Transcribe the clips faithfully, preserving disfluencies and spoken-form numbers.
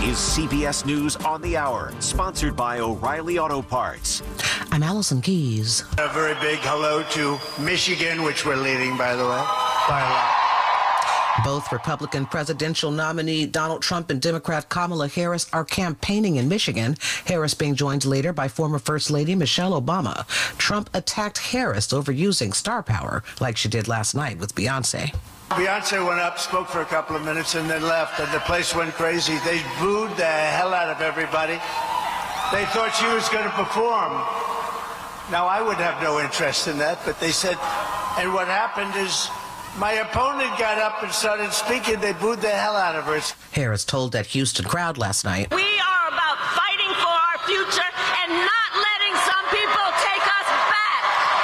is C B S News on the Hour, sponsored by O'Reilly Auto Parts. I'm Allison Keys. A very big hello to Michigan, which we're leading, by the way, by a lot. Both Republican presidential nominee Donald Trump and Democrat Kamala Harris are campaigning in Michigan, Harris being joined later by former First Lady Michelle Obama. Trump attacked Harris over using star power like she did last night with Beyonce. Beyonce went up, spoke for a couple of minutes, and then left, and the place went crazy. They booed the hell out of everybody. They thought she was going to perform. Now, I would have no interest in that, but they said, and what happened is my opponent got up and started speaking. They booed the hell out of her. Harris told that Houston crowd last night, "We are about fighting for our future and not letting some people take us back.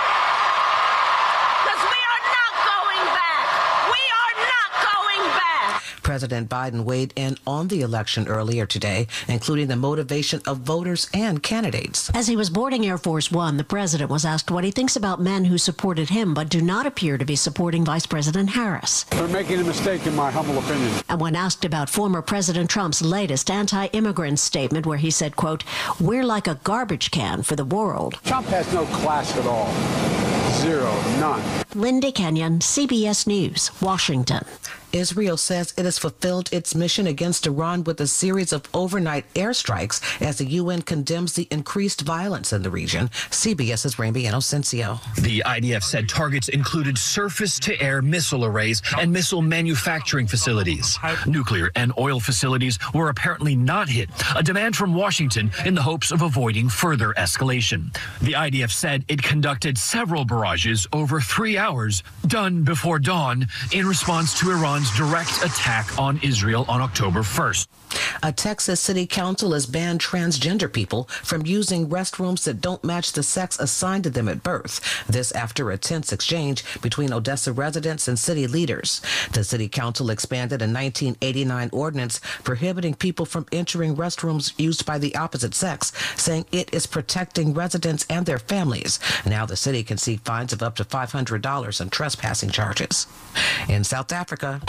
Because we are not going back. We are not going back." President Biden weighed in on the election earlier today, including the motivation of voters and candidates. As he was boarding Air Force One, the president was asked what he thinks about men who supported him but do not appear to be supporting Vice President Harris. They're making a mistake, in my humble opinion. And when asked about former President Trump's latest anti-immigrant statement where he said, quote, "We're like a garbage can for the world." Trump has no class at all. Zero. None. Linda Kenyon, C B S News, Washington. Israel says it has fulfilled its mission against Iran with a series of overnight airstrikes as the U N condemns the increased violence in the region. CBS's Raimi Inocencio. The I D F said targets included surface-to-air missile arrays and missile manufacturing facilities. Nuclear and oil facilities were apparently not hit, a demand from Washington in the hopes of avoiding further escalation. The I D F said it conducted several barrages over three hours, done before dawn, in response to Iran's direct attack on Israel on October first. A Texas city council has banned transgender people from using restrooms that don't match the sex assigned to them at birth. This after a tense exchange between Odessa residents and city leaders. The city council expanded a nineteen eighty-nine ordinance prohibiting people from entering restrooms used by the opposite sex, saying it is protecting residents and their families. Now the city can see fines of up to five hundred dollars and trespassing charges. In South Africa,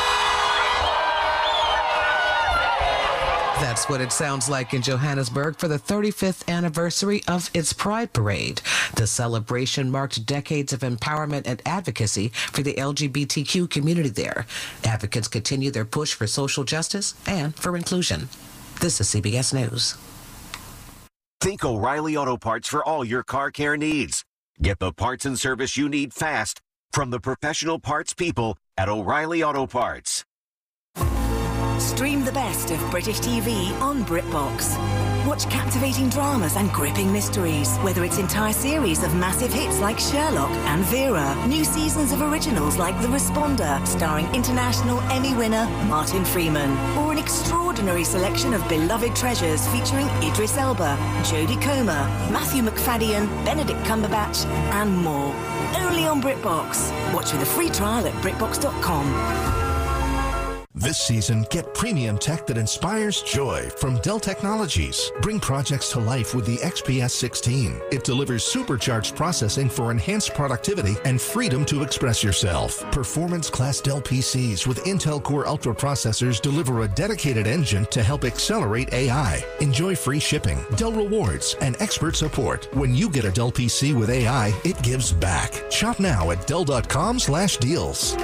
that's what it sounds like in Johannesburg for the thirty-fifth anniversary of its Pride Parade. The celebration marked decades of empowerment and advocacy for the L G B T Q community there. Advocates continue their push for social justice and for inclusion. This is C B S News. Think O'Reilly Auto Parts for all your car care needs. Get the parts and service you need fast from the professional parts people at O'Reilly Auto Parts. Stream the best of British T V on BritBox. Watch captivating dramas and gripping mysteries, whether it's entire series of massive hits like Sherlock and Vera, new seasons of originals like The Responder, starring international Emmy winner Martin Freeman, or an extraordinary selection of beloved treasures featuring Idris Elba, Jodie Comer, Matthew McFadden, Benedict Cumberbatch, and more. Only on BritBox. Watch with a free trial at BritBox dot com. This season, get premium tech that inspires joy from Dell Technologies. Bring projects to life with the X P S sixteen. It delivers supercharged processing for enhanced productivity and freedom to express yourself. Performance-class Dell P Cs with Intel Core Ultra processors deliver a dedicated engine to help accelerate A I. Enjoy free shipping, Dell rewards, and expert support. When you get a Dell P C with A I, it gives back. Shop now at Dell dot com slash deals.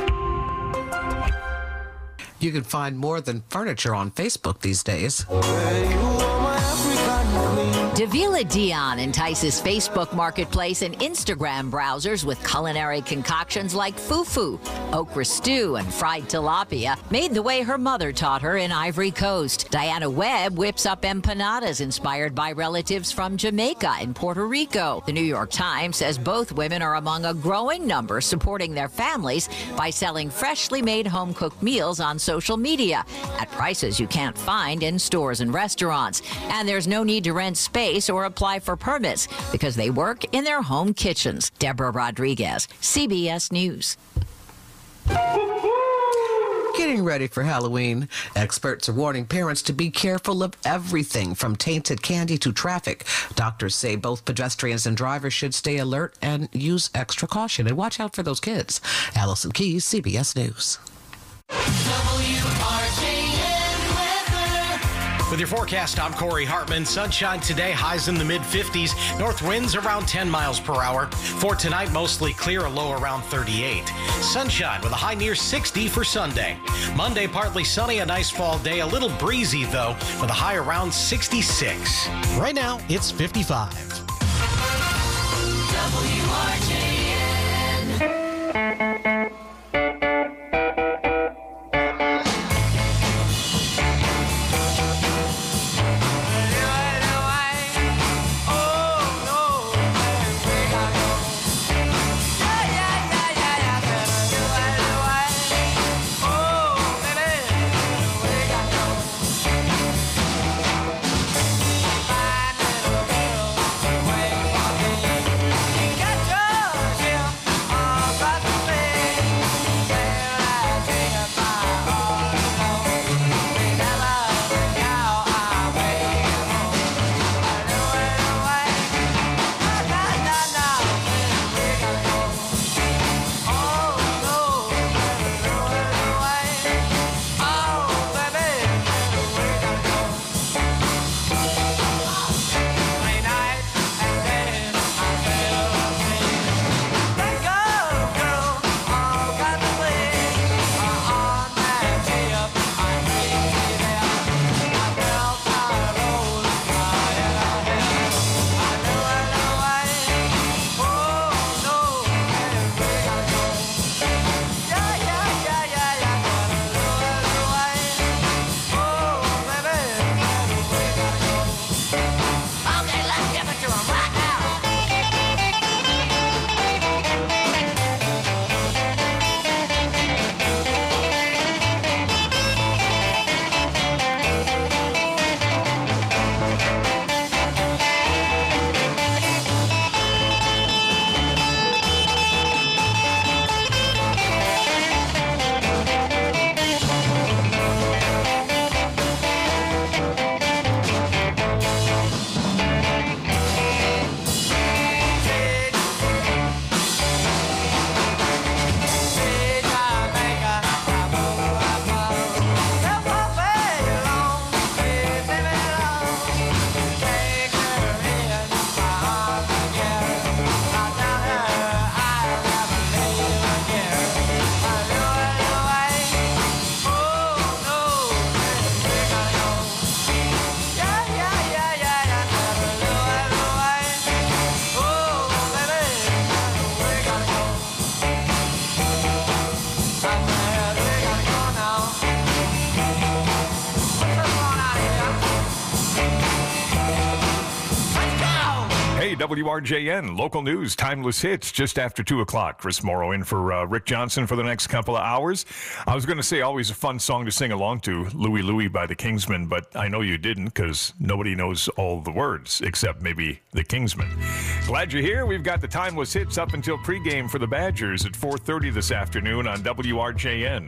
You can find more than furniture on Facebook these days. Davila Dion entices Facebook Marketplace and Instagram browsers with culinary concoctions like fufu, okra stew, and fried tilapia, made the way her mother taught her in Ivory Coast. Diana Webb whips up empanadas inspired by relatives from Jamaica and Puerto Rico. The New York Times says both women are among a growing number supporting their families by selling freshly made home-cooked meals on social media at prices you can't find in stores and restaurants. And there's no need to rent space or apply for permits because they work in their home kitchens. Deborah Rodriguez, C B S News. Getting ready for Halloween. Experts are warning parents to be careful of everything from tainted candy to traffic. Doctors say both pedestrians and drivers should stay alert and use extra caution. And watch out for those kids. Allison Keys, C B S News. W R J N weather. With your forecast, I'm Corey Hartman. Sunshine today, highs in the mid fifties. North winds around ten miles per hour. For tonight, mostly clear, a low around thirty-eight. Sunshine with a high near sixty for Sunday. Monday, partly sunny, a nice fall day. A little breezy, though, with a high around sixty-six. Right now, it's fifty-five. W R J N. W R J N, local news, timeless hits, just after two o'clock. Chris Morrow in for uh, Rick Johnson for the next couple of hours. I was going to say always a fun song to sing along to, Louie Louie by the Kingsmen, but I know you didn't because nobody knows all the words except maybe the Kingsmen. Glad you're here. We've got the timeless hits up until pregame for the Badgers at four thirty this afternoon on W R J N.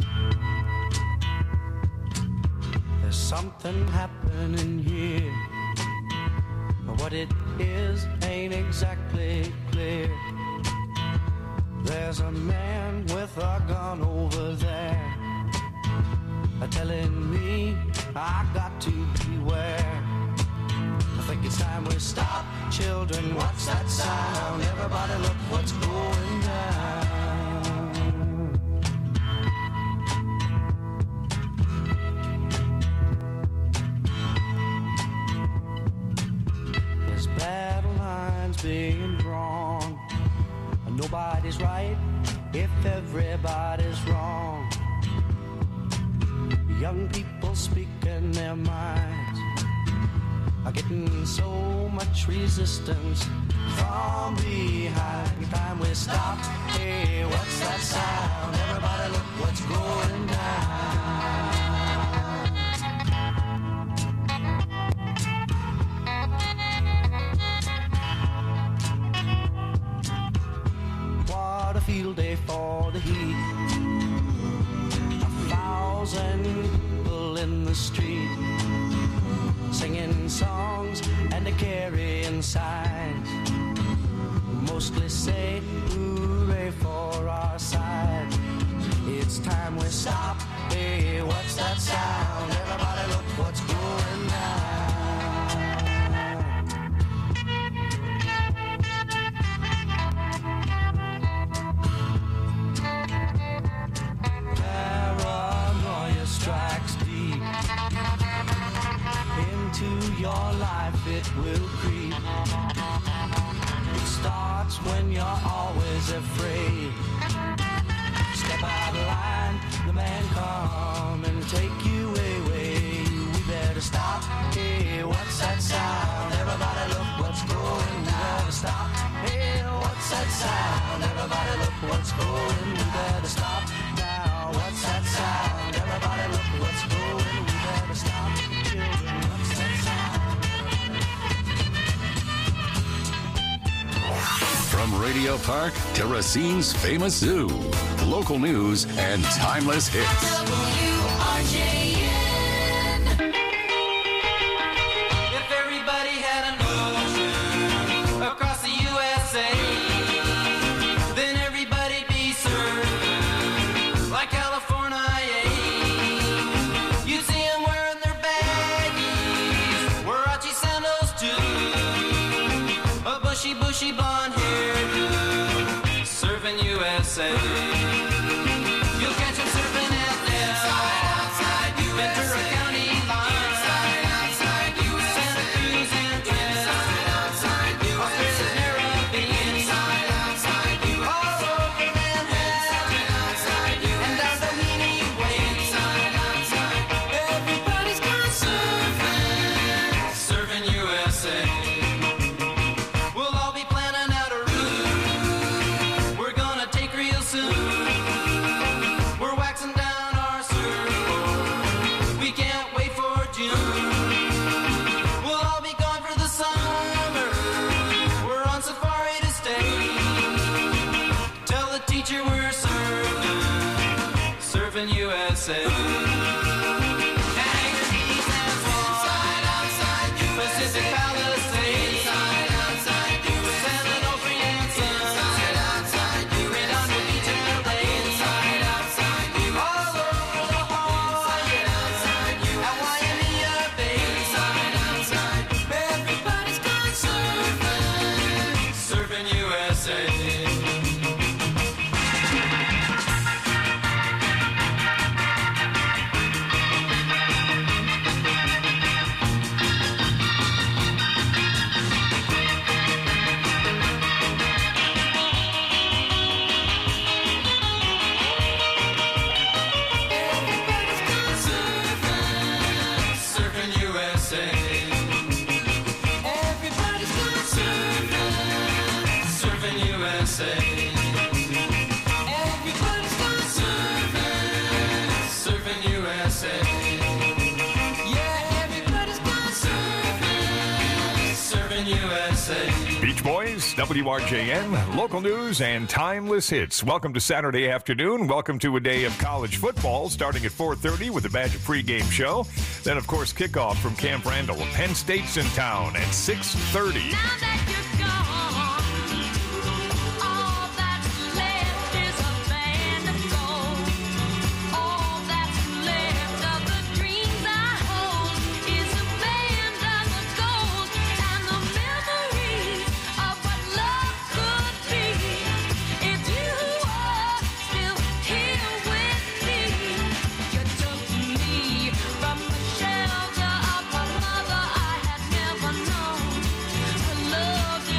There's something happening here. What it is ain't exactly clear. There's a man with a gun over there, telling me I got to beware. I think it's time we stop. Children, what's that sound? Everybody look what's going down. There's battle lines being drawn. Nobody's right if everybody's wrong. Young people speaking their minds are getting so much resistance from behind. Time we stop. Hey, what's that sound? Everybody look what's going down. What a field day for the heat. A thousand people in the street, singing songs and carrying signs, mostly say hooray for our side. It's time we stop. Hey, what's that sound? Everybody look what's going will creep. It starts when you're always afraid. Step out of line, the man come and take you away. We better stop. Hey, what's that sound? Everybody look what's going. We better stop. Hey, what's that sound? Everybody look what's going. We better stop now. What's that sound? Everybody look what's going. We better stop. Children, what's that sound? From Radio Park to Racine's famous zoo, local news and timeless hits. W R J N. If everybody had an ocean across the U S A, then everybody'd be served like California. You'd see them wearing their baggies, Warachi sandals too, a bushy, bushy blonde hairdo, surfing U S A. You'll catch them surfing at the Ventura County line, Santa Cruz and Twins, Australia's Caribbean, all over Manhattan, and down Doheny Way. Everybody's gone surfing, surfing U S A. We'll all be planning out a route we're gonna take real soon. We're waxing down our surfboard, we can't wait for June. We'll all be gone for the summer, we're on safari to stay. Tell the teacher we're surfing, surfing U S A. Hangar Beach and Swan, Pacific Palisades, San Onofre and Sun, Redondo Beach and L A, all over La Jolla, at Waimea Bay. Everybody's gone surfing, surfing U S A. Everybody's gone surfing, surfing U S A. Everybody's gone surfing, surfing U S A. Everybody's gone surfing, surfing U S A. Yeah, everybody's gone surfing, surfing U S A. Beach Boys, W R J N, local news and timeless hits. Welcome to Saturday afternoon. Welcome to a day of college football starting at four thirty with the Badger pregame show. Then, of course, kickoff from Camp Randall. Penn State's in town at six thirty. Now that you're gone, all that's left is a band of gold. All that's left of the dreams I hold is a band of the gold and the memories of what love could be. If you were still here with me, you took me from the shelter of a mother I had never known. I loved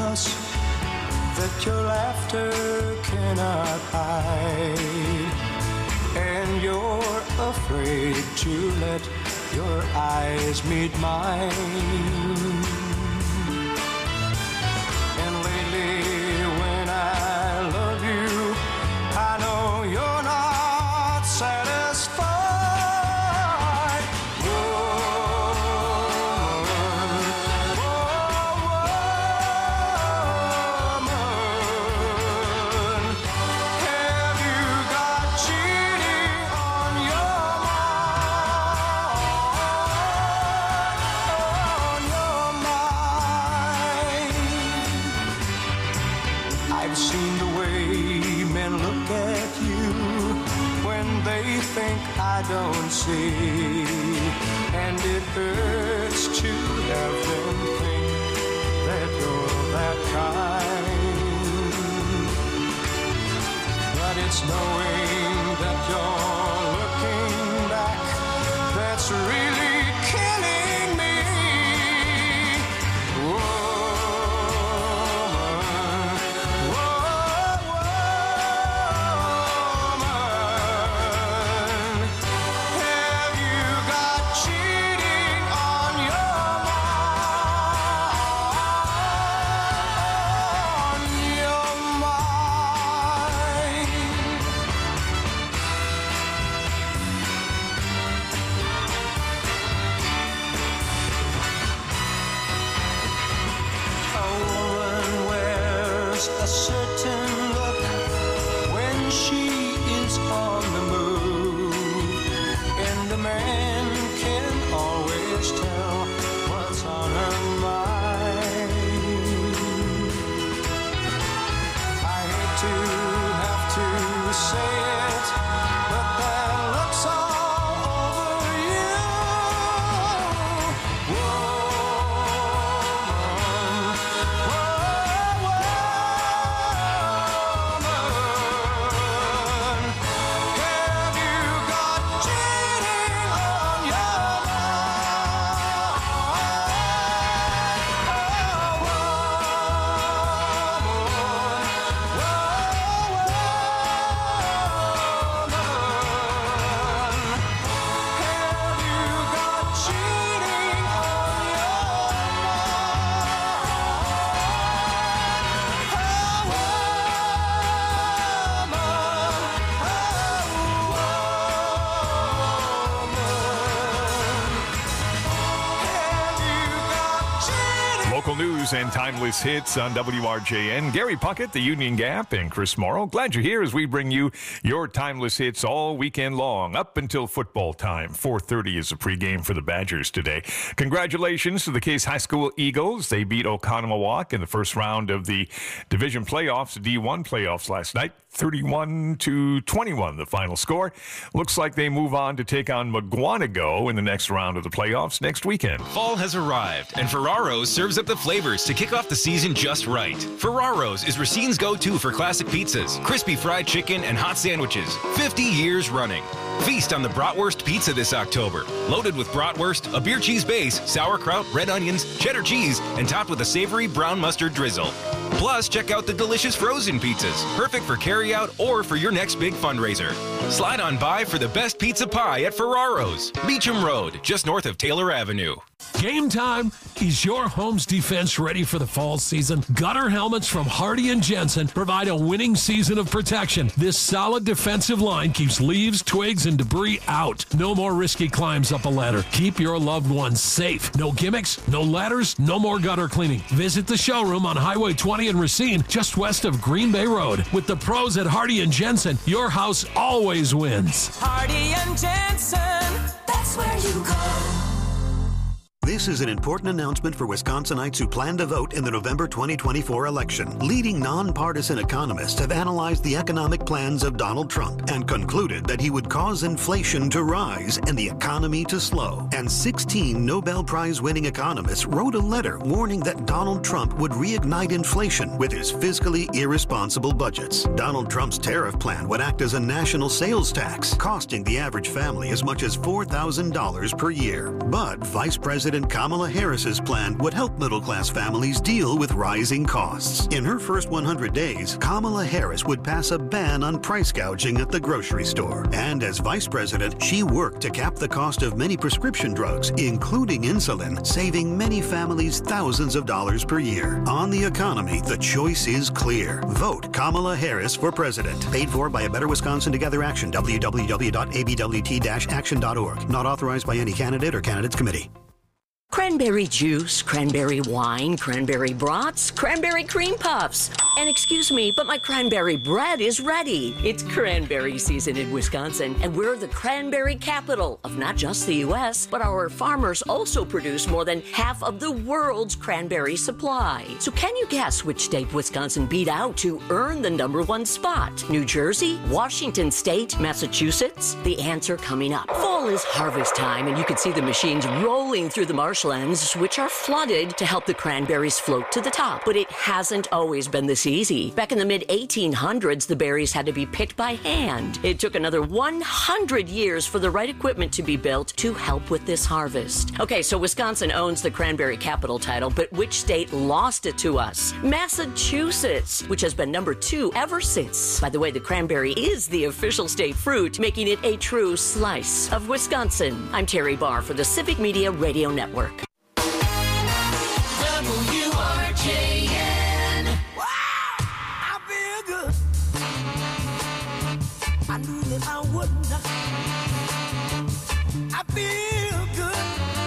us that your laughter cannot hide, and you're afraid to let your eyes meet mine. And lately when I love you, I know you're not satisfied. I've seen the way men look at you when they think I don't see, and it hurts to have them think that you're that kind. But it's knowing that you're looking back that's really killing me. Whoa. A certain look when she is on the move, and a man can always tell what's on her mind. I hate to have to say it, but that looks all over you. Whoa. Local news and timeless hits on W R J N. Gary Puckett, the Union Gap, and Chris Morrow. Glad you're here as we bring you your timeless hits all weekend long, up until football time. four thirty is the pregame for the Badgers today. Congratulations to the Case High School Eagles. They beat Oconomowoc in the first round of the division playoffs, D one playoffs last night. thirty-one to twenty-one, the final score. Looks like they move on to take on McGuanago in the next round of the playoffs next weekend. Fall has arrived, and Ferraro's serves up the flavors to kick off the season just right. Ferraro's is Racine's go-to for classic pizzas, crispy fried chicken, and hot sandwiches. fifty years running. Feast on the Bratwurst Pizza this October. Loaded with bratwurst, a beer cheese base, sauerkraut, red onions, cheddar cheese, and topped with a savory brown mustard drizzle. Plus, check out the delicious frozen pizzas, perfect for carry-out or for your next big fundraiser. Slide on by for the best pizza pie at Ferraro's. Beecham Road, just north of Taylor Avenue. Game time. Is your home's defense ready for the fall season? Gutter helmets from Hardy and Jensen provide a winning season of protection. This solid defensive line keeps leaves, twigs, and debris out. No more risky climbs up a ladder. Keep your loved ones safe. No gimmicks, no ladders, no more gutter cleaning. Visit the showroom on Highway twenty in Racine, just west of Green Bay Road. With the pros at Hardy and Jensen, your house always wins. Hardy and Jensen, that's where you go. This is an important announcement for Wisconsinites who plan to vote in the November twenty twenty-four election. Leading nonpartisan economists have analyzed the economic plans of Donald Trump and concluded that he would cause inflation to rise and the economy to slow. And sixteen Nobel Prize-winning economists wrote a letter warning that Donald Trump would reignite inflation with his fiscally irresponsible budgets. Donald Trump's tariff plan would act as a national sales tax, costing the average family as much as four thousand dollars per year. But Vice President President Kamala Harris's plan would help middle-class families deal with rising costs. In her first one hundred days, Kamala Harris would pass a ban on price gouging at the grocery store. And as vice president, she worked to cap the cost of many prescription drugs, including insulin, saving many families thousands of dollars per year. On the economy, the choice is clear. Vote Kamala Harris for president. Paid for by a Better Wisconsin Together Action. w w w dot a b w t dash action dot org. Not authorized by any candidate or candidates committee. Cranberry juice, cranberry wine, cranberry brats, cranberry cream puffs. And excuse me, but my cranberry bread is ready. It's cranberry season in Wisconsin, and we're the cranberry capital of not just the U S, but our farmers also produce more than half of the world's cranberry supply. So can you guess which state Wisconsin beat out to earn the number one spot? New Jersey, Washington State, Massachusetts? The answer coming up. Fall is harvest time, and you can see the machines rolling through the marshlands, which are flooded to help the cranberries float to the top. But it hasn't always been this easy. Back in the mid eighteen hundreds, the berries had to be picked by hand. It took another one hundred years for the right equipment to be built to help with this harvest. Okay, so Wisconsin owns the cranberry capital title, but which state lost it to us? Massachusetts, which has been number two ever since. By the way, the cranberry is the official state fruit, making it a true slice of Wisconsin. I'm Terry Barr for the Civic Media Radio Network. W R J N. Wow, I feel good. I knew that I wouldn't. I feel good.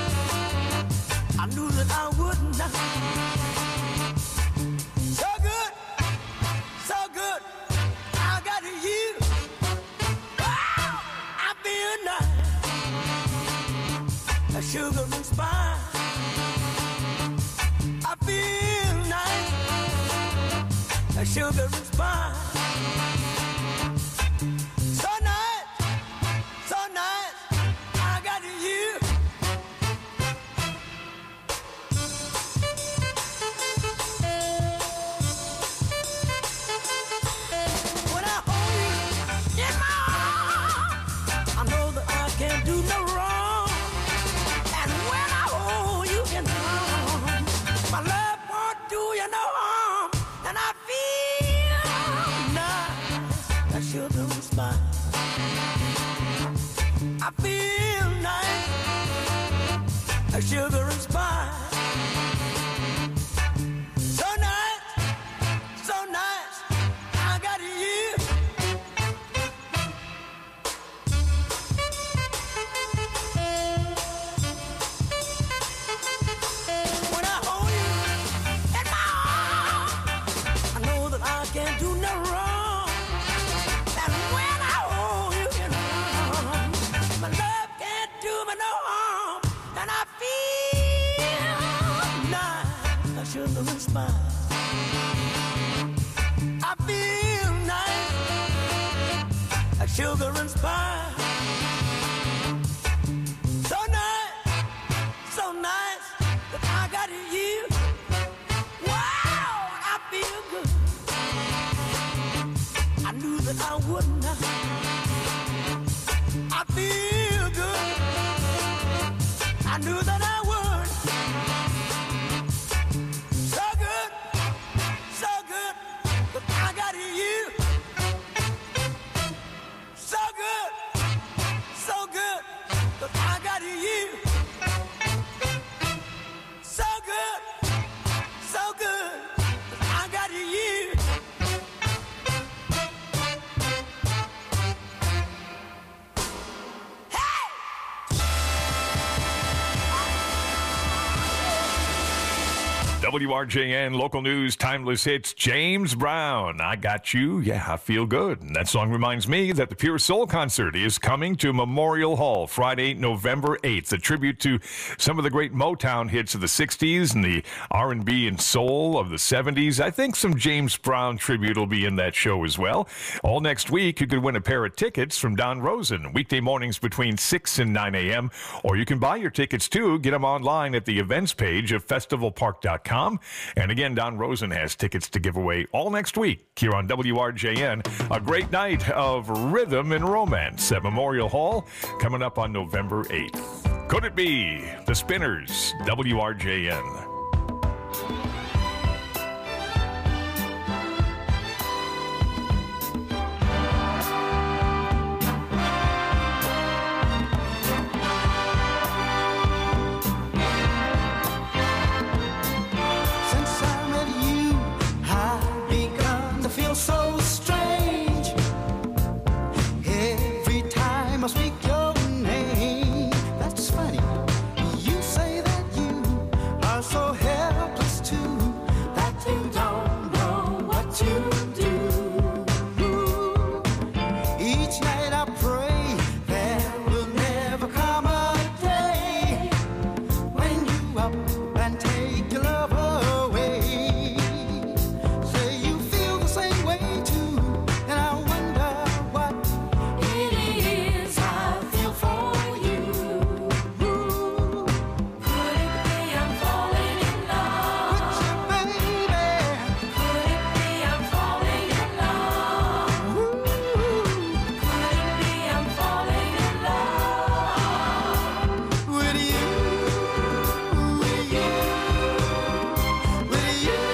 I knew that I wouldn't. So good, so good. I got you. Wow, I feel nice. A sugar and spice. I feel nice, a sugar and spice. So nice, so nice, I got you. When I hold you in my arms, I know that I can't do no wrong. And when I hold you in my arms, my love won't do you no harm, and I feel nice, that sugar and spice. I feel nice, that sugar and spice. So nice, so nice, I got you. When I hold you in my arms, I know that I can't do no wrong. And when I hold you in my arms, my love can't do me no harm. And I feel nice, I sugar and spice. I feel nice, I sugar and spice. So nice, so nice, that I got you. Wow, I feel good. I knew that I wouldn't. I feel good. I knew that I would. So good, so good, that I got you. So good, so good, that I got you. So good, so good, that I got you. W R J N, local news, timeless hits, James Brown, I Got You, yeah, I Feel Good. And that song reminds me that the Pure Soul concert is coming to Memorial Hall Friday, November eighth, a tribute to some of the great Motown hits of the sixties and the R and B and soul of the seventies. I think some James Brown tribute will be in that show as well. All next week, you could win a pair of tickets from Don Rosen, weekday mornings between six and nine a.m., or you can buy your tickets too, get them online at the events page of festival park dot com. And again, Don Rosen has tickets to give away all next week here on W R J N. A great night of rhythm and romance at Memorial Hall coming up on November eighth. Could It Be? The Spinners, W R J N. Since I met you, I've begun to feel so strange. Every time I speak your name, that's funny. You say that you are so helpless too, that you don't know what to do. Each night I pray there will never come a day when you up and take your love away. Say you feel the same way too, and I wonder what it is I feel for you. Could it be I'm falling in love with you, baby? Could it be I'm falling in love? Could it be I'm falling in love with you? With you? With you?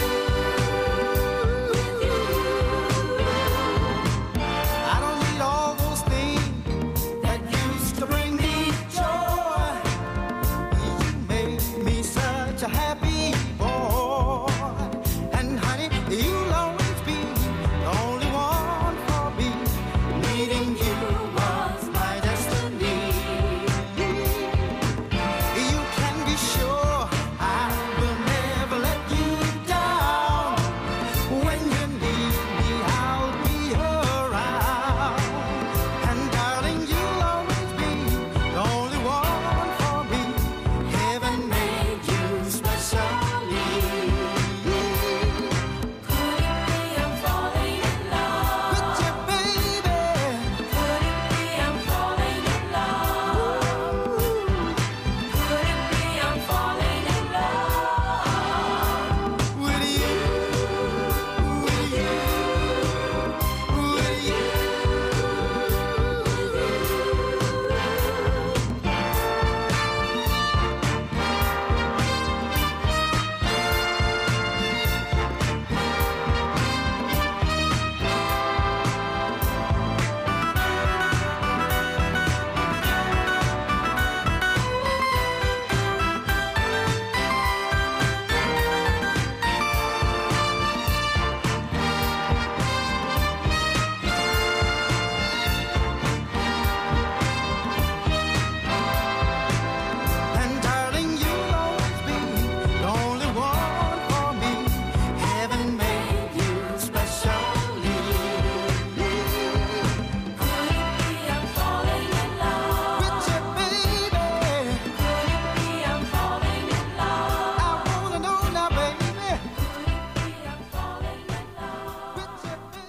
I don't need all those things that used to bring me joy. You made me such a happy boy. And honey, you'll always be the only one for me. Meeting you was my destiny. You can be sure I will never let you down. When you need me, I'll be around. And darling, you'll always be the only one for me. Heaven made you specially. Could it be I'm falling in love with you, baby? Could it be I'm falling in love? Could it be I'm falling in love with you? With you? With you? And darling, you'll always be the only one for me. Heaven made you specially. Could it be I'm falling in love with you, baby? Could it be I'm falling in love? I wanna know now, baby. Could it be I'm falling in love with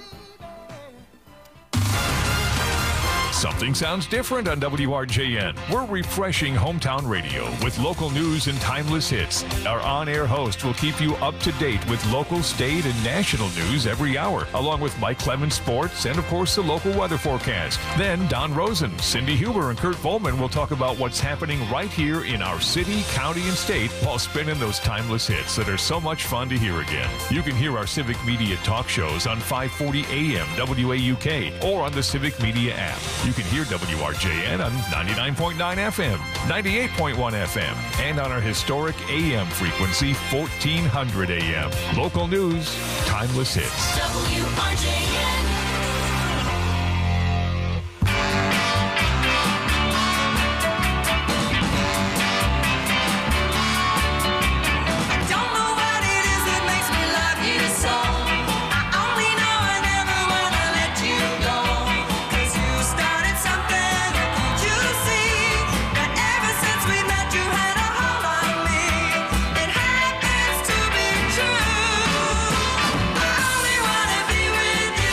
you, baby? Something sounds different on W R J N. We're refreshing hometown radio with local news and timeless hits. Our on-air host will keep you up to date with local, state, and national news every hour, along with Mike Clemens Sports and, of course, the local weather forecast. Then Don Rosen, Cindy Huber, and Kurt Volman will talk about what's happening right here in our city, county, and state while spinning those timeless hits that are so much fun to hear again. You can hear our Civic Media talk shows on five forty A M W A U K or on the Civic Media app. You can hear W R J N on ninety-nine point nine F M, ninety-eight point one F M, and on our historic A M frequency, fourteen hundred A M. Local news, timeless hits. W R J N. Don't know what it is that makes me love you so. I only know I never wanna let you go. 'Cause you started something, can't you see? That ever since we met you had a hold on me. It happens to be true. I only wanna be with you.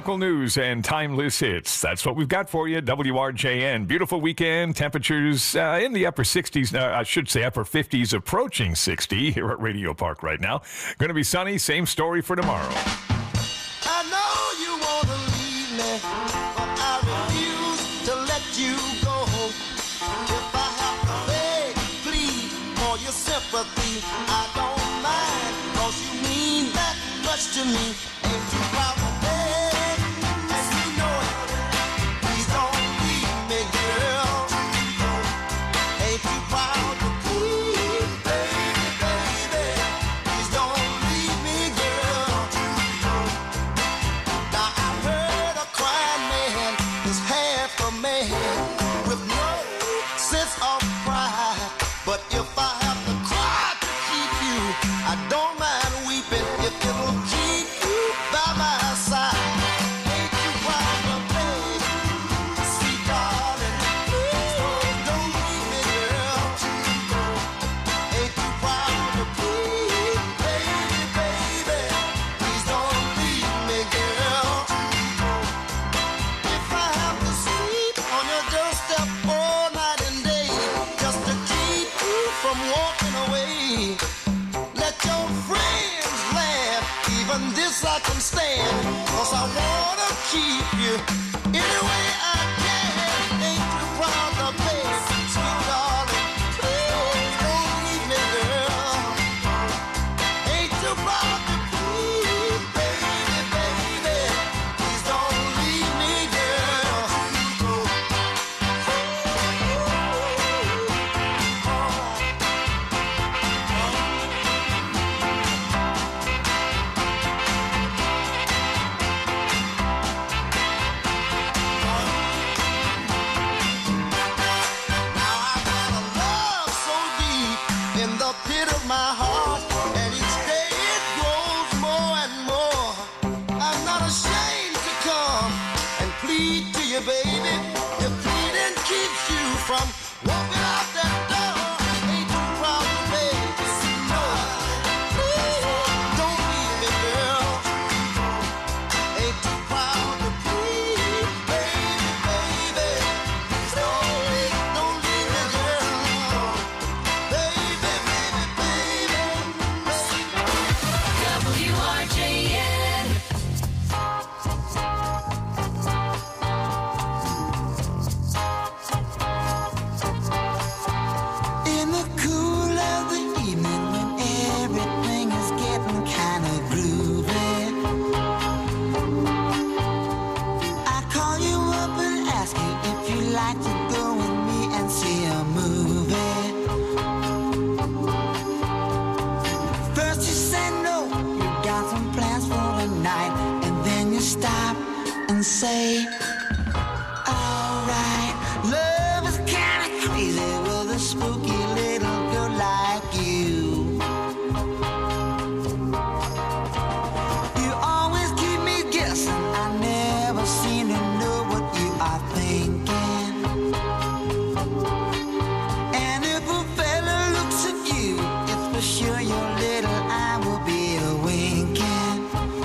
Local news and timeless hits. That's what we've got for you. W R J N. Beautiful weekend. Temperatures uh, in the upper sixties. Uh, I should say upper fifties, approaching sixty here at Radio Park right now. Going to be sunny. Same story for tomorrow. I know you want to leave me, but I refuse to let you go. If I have to beg, plead for your sympathy, I don't mind, 'cause you mean that much to me. Ain't too proud to beg, and you know it. Please don't leave me, girl. Ain't too proud to plead, baby, baby. Please don't leave me, girl. Now I've heard a crying man is half a man with no sense of pride. But if I have to cry to keep you, I don't mind weeping if it'll keep you by my side. Ain't you proud to beg, sweet darling? Please don't leave me, girl. Ain't you proud to plead, baby, baby? Please don't leave me, girl. If I have to sleep on your doorstep all night and day just to keep you from walking away, let your friends laugh, even this I can stand, 'cause I wanna keep you any way I can. Ain't you proud to beg, sweet darling? Please don't leave me, girl. Ain't you proud to plead, baby, baby? Please don't leave me, girl. Love so deep in the pit of my heart, and each day it grows more and more. I'm not ashamed to come and plead to you, baby. Your pleading keeps you from walking out that door. Ain't you proud to beg? No. Please don't leave me, girl. Ain't you proud to plead, baby, baby? Please don't leave, don't leave me, girl. Baby, baby, baby. W R J N. In the cool of the evening, when everything is getting kind of groovy, I call you up and ask you if you'd like to go with me and see a movie. First you say no, you got some plans for the night, and then you stop and say, alright, love is kinda crazy with a spooky little girl like you. You always keep me guessing, I never seem to know what you are thinking. And if a fella looks at you, it's for sure your little eye will be a winking.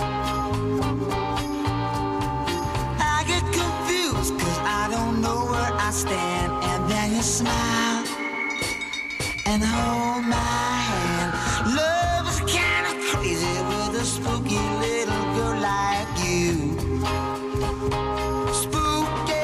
I get confused 'cause I don't know where I stand, and then you smile and hold my hand. Love is kinda crazy with a spooky little girl like you. Spooky.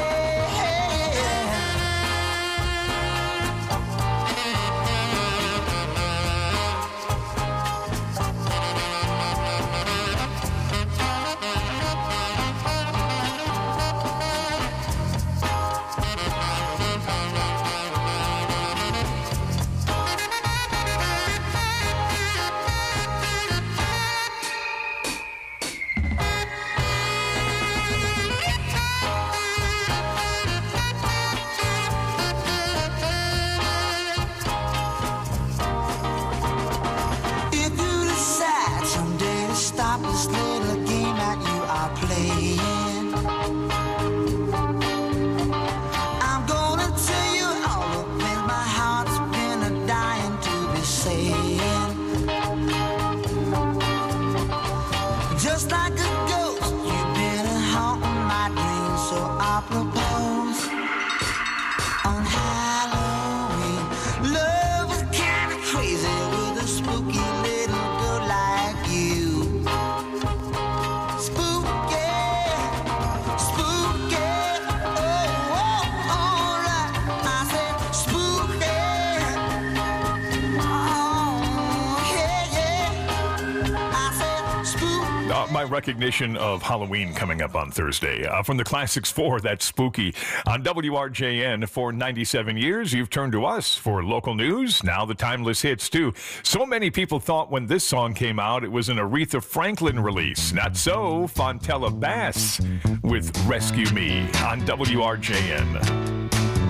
If you decide someday to stop this little game that you are playing, I'm gonna tell you all the things my heart's been a dying to be saying. Just like a ghost, you've been a haunt my recognition of Halloween coming up on Thursday. Uh, from the Classics four, that's Spooky. On W R J N for ninety-seven years, you've turned to us for local news. Now the timeless hits, too. So many people thought when this song came out, it was an Aretha Franklin release. Not so. Fontella Bass with Rescue Me on W R J N.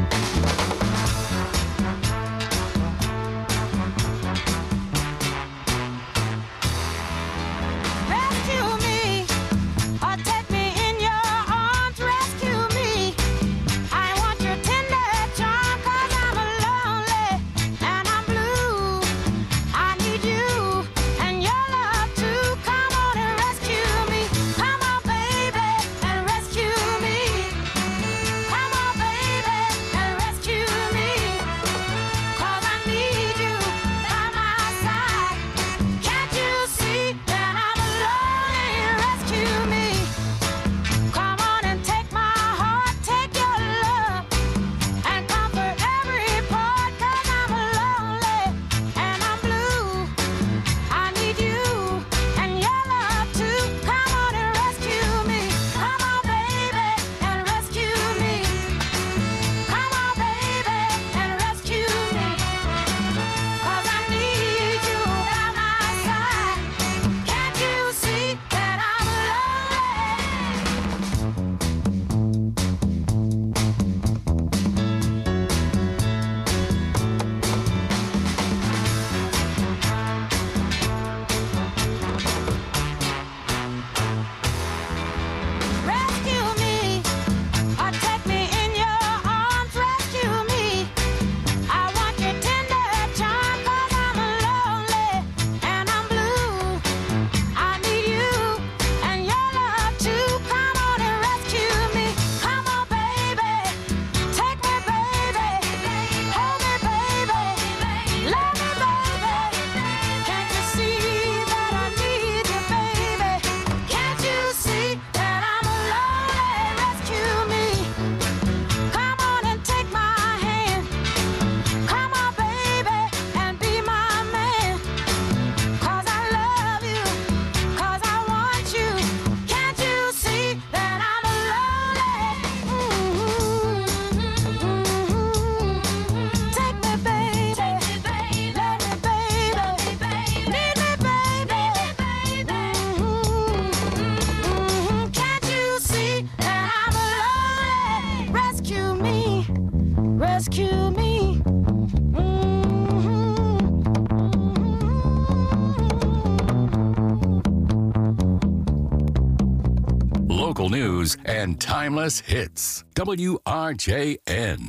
Local news and timeless hits. W R J N.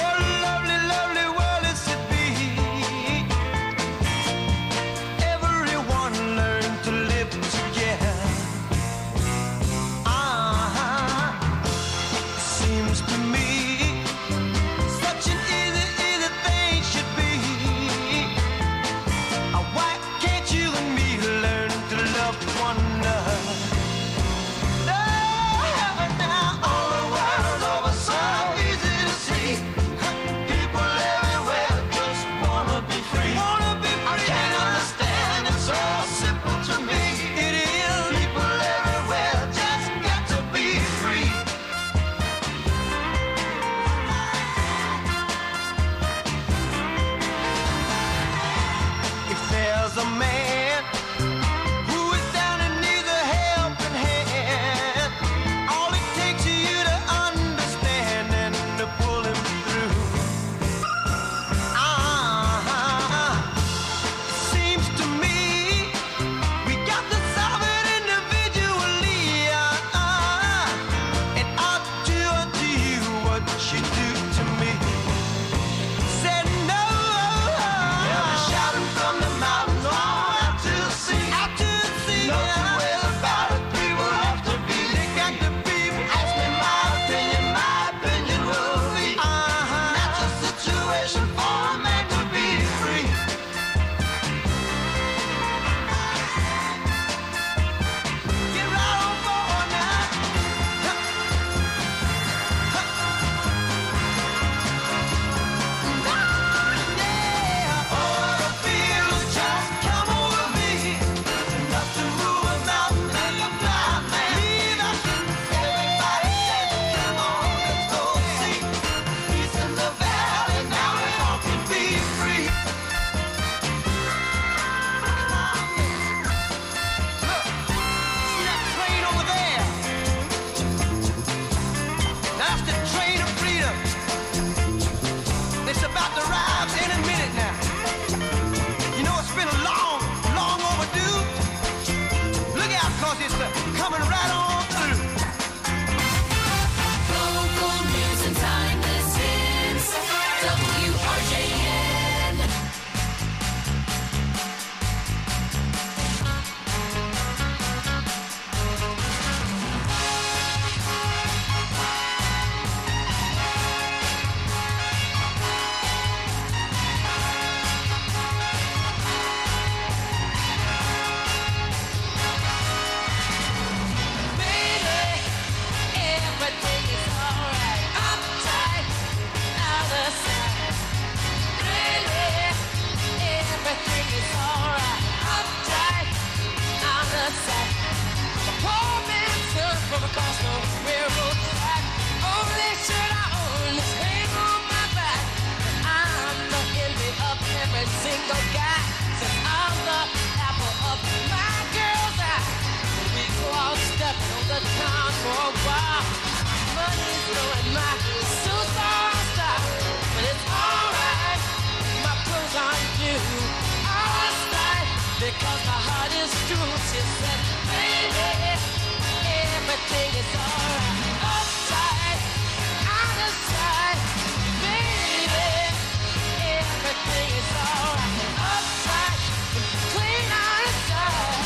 Every for a while. Money's blowing my superstar, but it's alright. My clothes aren't new. Alright, because my heart is true. She said, baby, everything is alright. Upside, out of sight, baby, everything is alright. Upside, clean out of sight.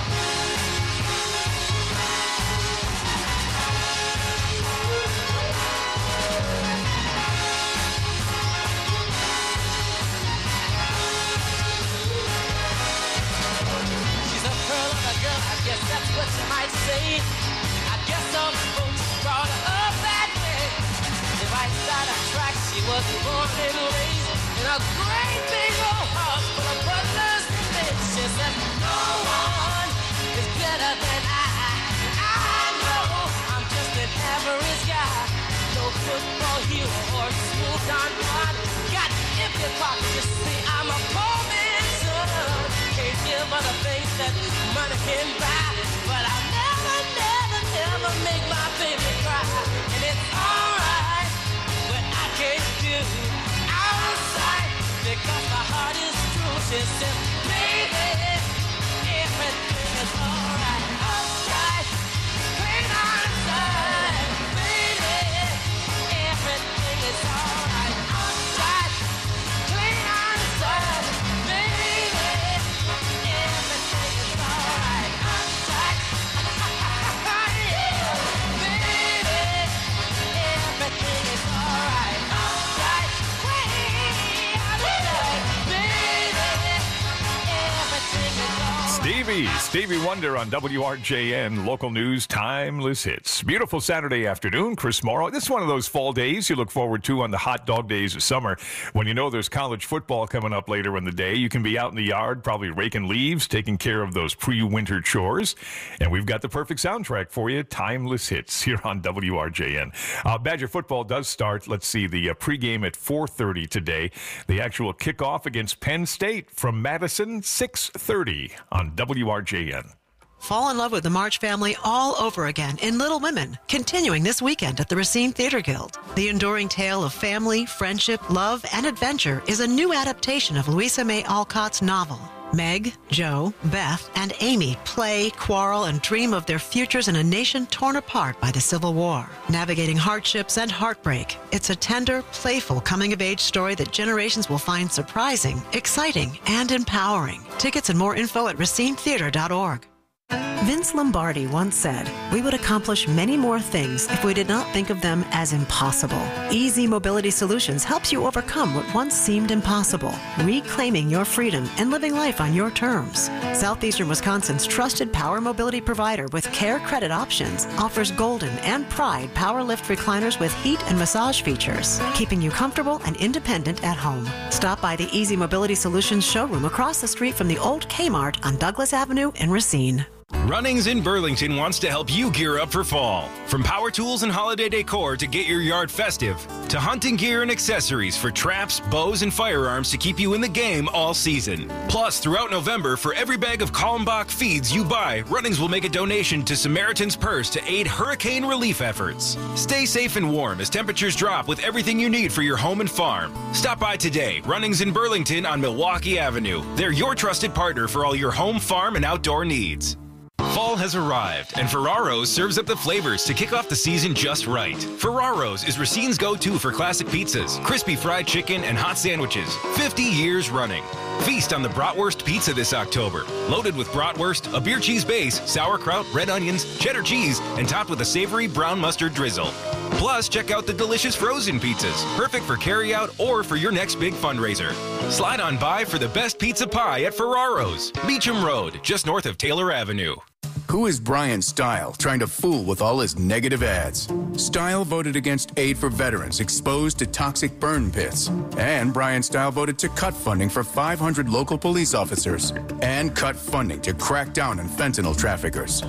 She's a pearl of a girl, I guess that's what you might say. I guess some folks brought her up that way. The right side of track, she was born and raised in a great big old house full of brothers and mates. She said, no one is better than I. I know I'm just an average guy. No football hero or smooth Don Juan. Got empty pockets, you see, I'm a poor man's son. Can't give other things that money can buy. But I'll never, never, never make my baby cry. And it's alright, but I can't do outside because my heart is true. She said, baby, everything is alright. Outside, clean outside, baby, everything is alright. Outside, clean outside, baby, everything is alright. Outside, yeah, baby, everything is alright. Outside, way outside, baby, everything is alright. Stevie, Stevie Wonder on W R J N, local news, timeless hits. Beautiful Saturday afternoon, Chris Morrow. This is one of those fall days you look forward to on the hot dog days of summer. When you know there's college football coming up later in the day, you can be out in the yard, probably raking leaves, taking care of those pre-winter chores. And we've got the perfect soundtrack for you, timeless hits here on W R J N. Uh, Badger football does start, let's see, the uh, pregame at four thirty today. The actual kickoff against Penn State from Madison, six thirty on W R J N. Fall in love with the March family all over again in Little Women, continuing this weekend at the Racine Theater Guild. The enduring tale of family, friendship, love, and adventure is a new adaptation of Louisa May Alcott's novel. Meg, Joe, Beth, and Amy play, quarrel, and dream of their futures in a nation torn apart by the Civil War. Navigating hardships and heartbreak, it's a tender, playful coming-of-age story that generations will find surprising, exciting, and empowering. Tickets and more info at racine theater dot org. Vince Lombardi once said, "We would accomplish many more things if we did not think of them as impossible." Easy Mobility Solutions helps you overcome what once seemed impossible, reclaiming your freedom and living life on your terms. Southeastern Wisconsin's trusted power mobility provider with Care Credit options offers Golden and Pride power lift recliners with heat and massage features, keeping you comfortable and independent at home. Stop by the Easy Mobility Solutions showroom across the street from the old Kmart on Douglas Avenue in Racine. Runnings in Burlington wants to help you gear up for fall. From power tools and holiday decor to get your yard festive, to hunting gear and accessories for traps, bows, and firearms to keep you in the game all season. Plus, throughout November, for every bag of Kalmbach feeds you buy, Runnings will make a donation to Samaritan's Purse to aid hurricane relief efforts. Stay safe and warm as temperatures drop with everything you need for your home and farm. Stop by today, Runnings in Burlington on Milwaukee Avenue. They're your trusted partner for all your home, farm, and outdoor needs. Fall has arrived, and Ferraro's serves up the flavors to kick off the season just right. Ferraro's is Racine's go-to for classic pizzas, crispy fried chicken, and hot sandwiches, fifty years running. Feast on the Bratwurst Pizza this October, loaded with bratwurst, a beer cheese base, sauerkraut, red onions, cheddar cheese, and topped with a savory brown mustard drizzle. Plus, check out the delicious frozen pizzas, perfect for carry-out or for your next big fundraiser. Slide on by for the best pizza pie at Ferraro's, Beecham Road, just north of Taylor Avenue. Who is Brian Style trying to fool with all his negative ads? Style voted against aid for veterans exposed to toxic burn pits. And Brian Style voted to cut funding for five hundred local police officers and cut funding to crack down on fentanyl traffickers.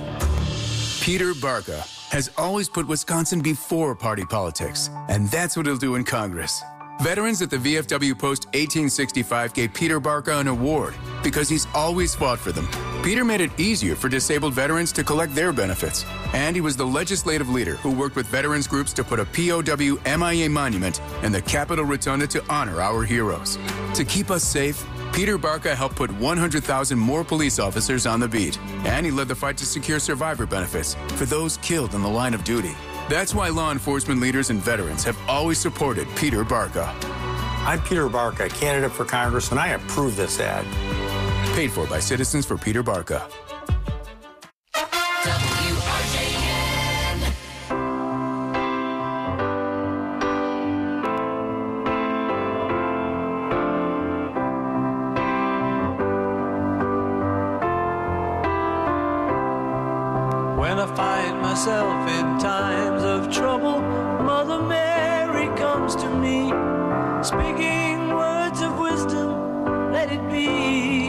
Peter Barca has always put Wisconsin before party politics, and that's what he'll do in Congress. Veterans at the V F W Post eighteen sixty-five gave Peter Barca an award because he's always fought for them. Peter made it easier for disabled veterans to collect their benefits. And he was the legislative leader who worked with veterans groups to put a P O W M I A monument in the Capitol Rotunda to honor our heroes. To keep us safe, Peter Barca helped put one hundred thousand more police officers on the beat. And he led the fight to secure survivor benefits for those killed in the line of duty. That's why law enforcement leaders and veterans have always supported Peter Barca. I'm Peter Barca, candidate for Congress, and I approve this ad. Paid for by Citizens for Peter Barca. When I find myself in times of trouble, Mother Mary comes to me, speaking words of wisdom, let it be.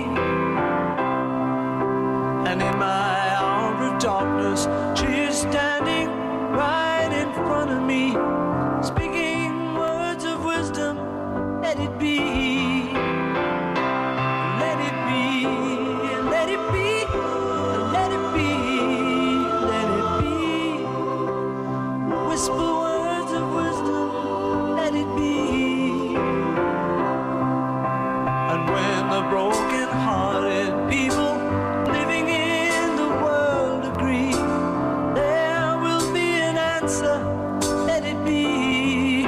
And in my hour of darkness, she is standing right in front of me, speaking words of wisdom, let it be. Let it be, let it be, let it be. Whisper words of wisdom, let it be. And when the broken-hearted people living in the world agree, there will be an answer, let it be.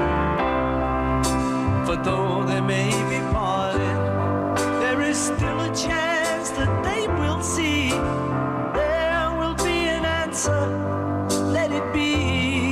For though they may be parted, there is still a chance that they will see. There will be an answer, let it be.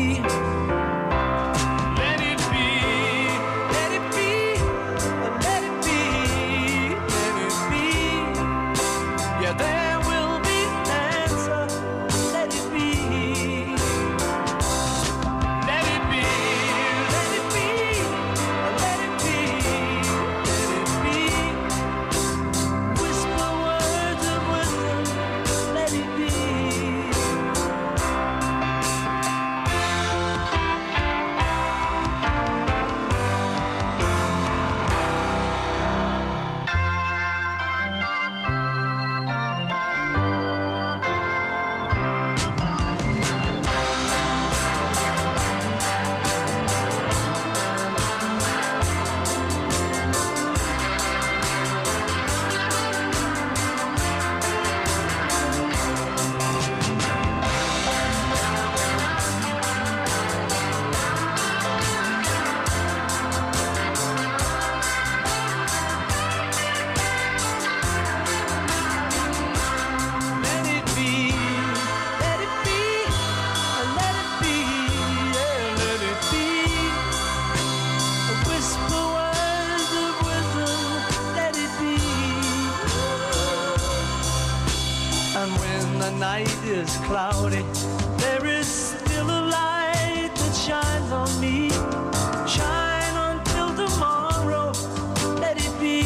Is cloudy, there is still a light that shines on me. Shine until tomorrow, let it be.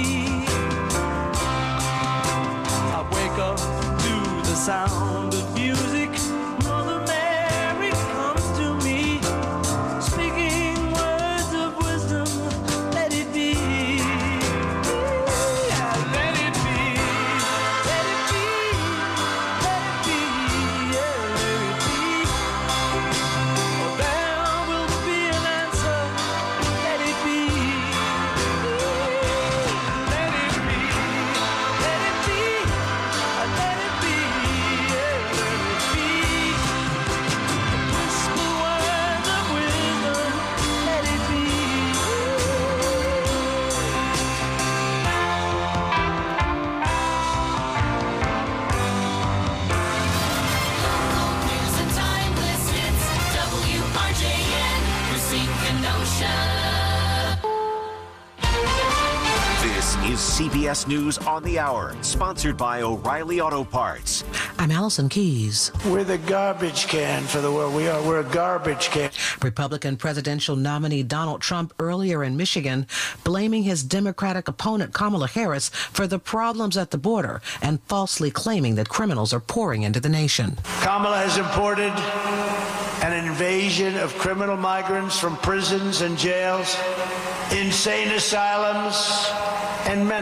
I wake up to the sound of music. Mother Mary comes to me, speaking words of wisdom, let it be. Yeah, let it be, let it be. Is C B S News on the Hour, sponsored by O'Reilly Auto Parts. I'm Allison Keys. We're the garbage can for the world. We are. We're a garbage can. Republican presidential nominee Donald Trump earlier in Michigan blaming his Democratic opponent Kamala Harris for the problems at the border and falsely claiming that criminals are pouring into the nation. Kamala has imported an invasion of criminal migrants from prisons and jails, insane asylums,